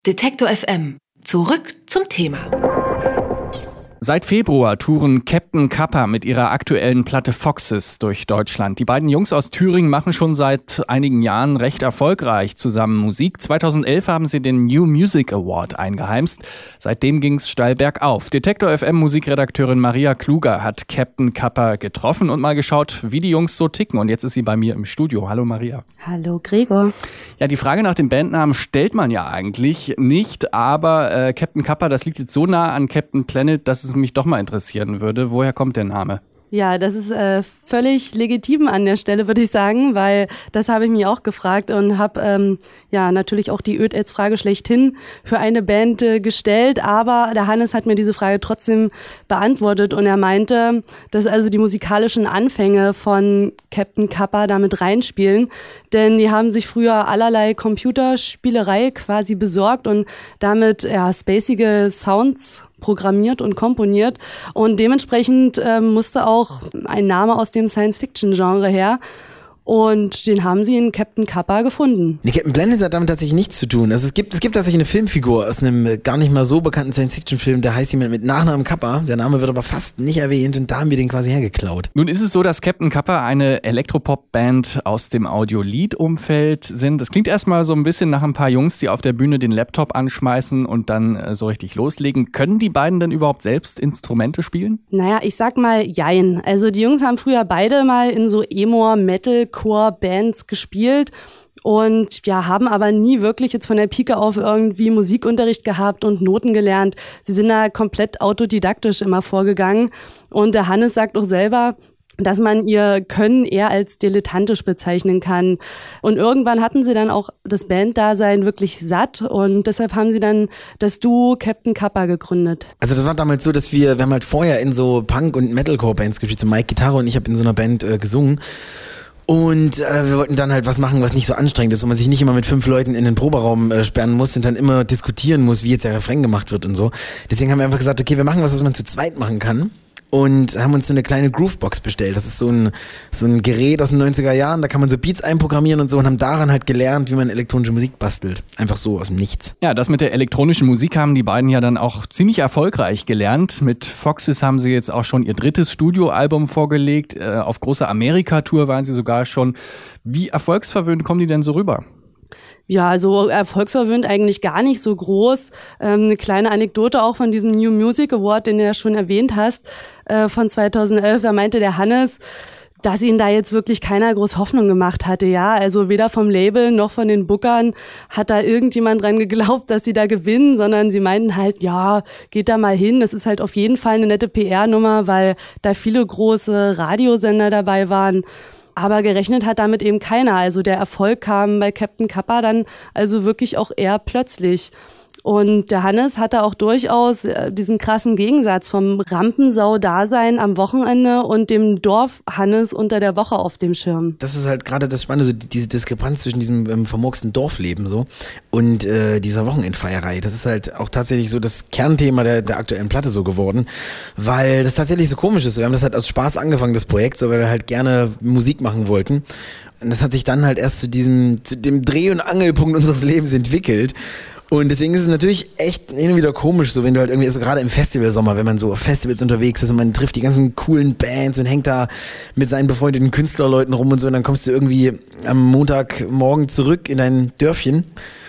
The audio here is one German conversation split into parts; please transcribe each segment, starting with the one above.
Detektor FM. Zurück zum Thema. Seit Februar touren Captain Kappa mit ihrer aktuellen Platte Foxes durch Deutschland. Die beiden Jungs aus Thüringen machen schon seit einigen Jahren recht erfolgreich zusammen Musik. 2011 haben sie den New Music Award eingeheimst. Seitdem ging's steil bergauf. Detektor FM Musikredakteurin Maria Kluger hat Captain Kappa getroffen und mal geschaut, wie die Jungs so ticken. Und jetzt ist sie bei mir im Studio. Hallo Maria. Hallo Gregor. Ja, die Frage nach dem Bandnamen stellt man ja eigentlich nicht, aber Captain Kappa, das liegt jetzt so nah an Captain Planet, dass es mich doch mal interessieren würde. Woher kommt der Name? Ja, das ist völlig legitim an der Stelle, würde ich sagen, weil das habe ich mich auch gefragt und habe natürlich auch die Öd-Aids-Frage schlechthin für eine Band gestellt, aber der Hannes hat mir diese Frage trotzdem beantwortet und er meinte, dass also die musikalischen Anfänge von Captain Kappa damit reinspielen, denn die haben sich früher allerlei Computerspielerei quasi besorgt und damit spacige Sounds programmiert und komponiert und dementsprechend musste auch ein Name aus dem Science-Fiction-Genre her. Und den haben sie in Captain Kappa gefunden. Nee, Captain Planet hat damit tatsächlich nichts zu tun. Also es gibt tatsächlich eine Filmfigur aus einem gar nicht mal so bekannten Science-Fiction-Film, der heißt jemand mit Nachnamen Kappa. Der Name wird aber fast nicht erwähnt und da haben wir den quasi hergeklaut. Nun ist es so, dass Captain Kappa eine Elektropop-Band aus dem Audio-Lied-Umfeld sind. Das klingt erstmal so ein bisschen nach ein paar Jungs, die auf der Bühne den Laptop anschmeißen und dann so richtig loslegen. Können die beiden denn überhaupt selbst Instrumente spielen? Naja, ich sag mal jein. Also die Jungs haben früher beide mal in so Emo-Metal-Core-Bands gespielt und haben aber nie wirklich jetzt von der Pike auf irgendwie Musikunterricht gehabt und Noten gelernt. Sie sind da komplett autodidaktisch immer vorgegangen und der Hannes sagt auch selber, dass man ihr Können eher als dilettantisch bezeichnen kann. Und irgendwann hatten sie dann auch das Banddasein wirklich satt und deshalb haben sie dann das Duo Captain Kappa gegründet. Also das war damals so, dass wir haben halt vorher in so Punk- und Metalcore-Bands gespielt. So Mike Gitarre und ich habe in so einer Band gesungen. Und wir wollten dann halt was machen, was nicht so anstrengend ist, wo man sich nicht immer mit 5 Leuten in den Proberaum sperren muss und dann immer diskutieren muss, wie jetzt der Refrain gemacht wird und so. Deswegen haben wir einfach gesagt, okay, wir machen was man zu zweit machen kann. Und haben uns so eine kleine Groovebox bestellt. Das ist so ein Gerät aus den 90er Jahren, da kann man so Beats einprogrammieren und so und haben daran halt gelernt, wie man elektronische Musik bastelt. Einfach so aus dem Nichts. Ja, das mit der elektronischen Musik haben die beiden ja dann auch ziemlich erfolgreich gelernt. Mit Foxes haben sie jetzt auch schon ihr 3. Studioalbum vorgelegt. Auf großer Amerika-Tour waren sie sogar schon. Wie erfolgsverwöhnt kommen die denn so rüber? Ja, also erfolgsverwöhnt eigentlich gar nicht so groß. Eine kleine Anekdote auch von diesem New Music Award, den du ja schon erwähnt hast, von 2011. Da meinte der Hannes, dass ihn da jetzt wirklich keiner groß Hoffnung gemacht hatte. Ja, also weder vom Label noch von den Bookern hat da irgendjemand dran geglaubt, dass sie da gewinnen, sondern sie meinten halt, ja, geht da mal hin. Das ist halt auf jeden Fall eine nette PR-Nummer, weil da viele große Radiosender dabei waren. Aber gerechnet hat damit eben keiner. Also der Erfolg kam bei Captain Kappa dann also wirklich auch eher plötzlich. Und der Hannes hatte auch durchaus diesen krassen Gegensatz vom Rampensau-Dasein am Wochenende und dem Dorf-Hannes unter der Woche auf dem Schirm. Das ist halt gerade das Spannende, so diese Diskrepanz zwischen diesem vermurksten Dorfleben so und dieser Wochenendfeierei. Das ist halt auch tatsächlich so das Kernthema der aktuellen Platte so geworden, weil das tatsächlich so komisch ist. Wir haben das halt aus Spaß angefangen, das Projekt, so weil wir halt gerne Musik machen wollten. Und das hat sich dann halt erst zu dem Dreh- und Angelpunkt unseres Lebens entwickelt. Und deswegen ist es natürlich echt hin und wieder komisch, so wenn du halt irgendwie, so gerade im Festivalsommer, wenn man so auf Festivals unterwegs ist und man trifft die ganzen coolen Bands und hängt da mit seinen befreundeten Künstlerleuten rum und so und dann kommst du irgendwie am Montagmorgen zurück in dein Dörfchen,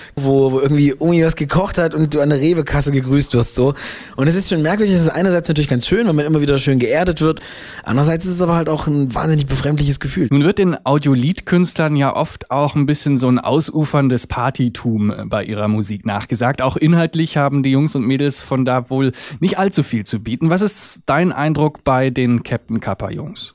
wo irgendwie Omi was gekocht hat und du an der Rewe-Kasse gegrüßt wirst, so. Und es ist schon merkwürdig, es ist einerseits natürlich ganz schön, weil man immer wieder schön geerdet wird. Andererseits ist es aber halt auch ein wahnsinnig befremdliches Gefühl. Nun wird den Audiolied-Künstlern ja oft auch ein bisschen so ein ausuferndes Partytum bei ihrer Musik nachgesagt. Auch inhaltlich haben die Jungs und Mädels von da wohl nicht allzu viel zu bieten. Was ist dein Eindruck bei den Captain Kappa-Jungs?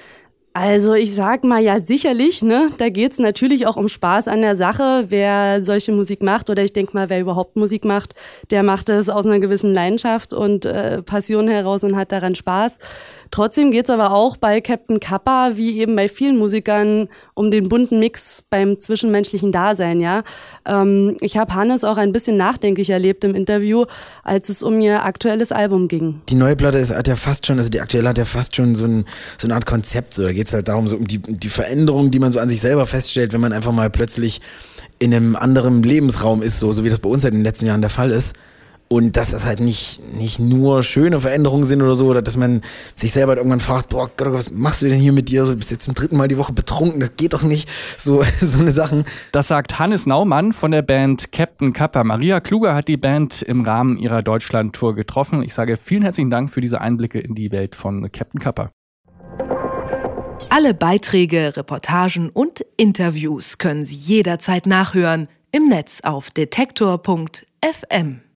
Also ich sag mal, ja sicherlich, ne? Da geht's natürlich auch um Spaß an der Sache. Wer solche Musik macht oder ich denke mal, wer überhaupt Musik macht, der macht es aus einer gewissen Leidenschaft und Passion heraus und hat daran Spaß. Trotzdem geht's aber auch bei Captain Kappa, wie eben bei vielen Musikern, um den bunten Mix beim zwischenmenschlichen Dasein, ja. Ich habe Hannes auch ein bisschen nachdenklich erlebt im Interview, als es um ihr aktuelles Album ging. Die neue Platte hat ja fast schon, also die aktuelle hat ja fast schon so eine Art Konzept. So, da geht's halt darum, so um die Veränderung, die man so an sich selber feststellt, wenn man einfach mal plötzlich in einem anderen Lebensraum ist, so wie das bei uns halt in den letzten Jahren der Fall ist. Und dass das halt nicht nur schöne Veränderungen sind oder so, oder dass man sich selber halt irgendwann fragt, boah Gott, was machst du denn hier mit dir? Du bist jetzt zum 3. Mal die Woche betrunken, das geht doch nicht. So eine Sachen. Das sagt Hannes Naumann von der Band Captain Kappa. Maria Kluger hat die Band im Rahmen ihrer Deutschland-Tour getroffen. Ich sage vielen herzlichen Dank für diese Einblicke in die Welt von Captain Kappa. Alle Beiträge, Reportagen und Interviews können Sie jederzeit nachhören im Netz auf detektor.fm.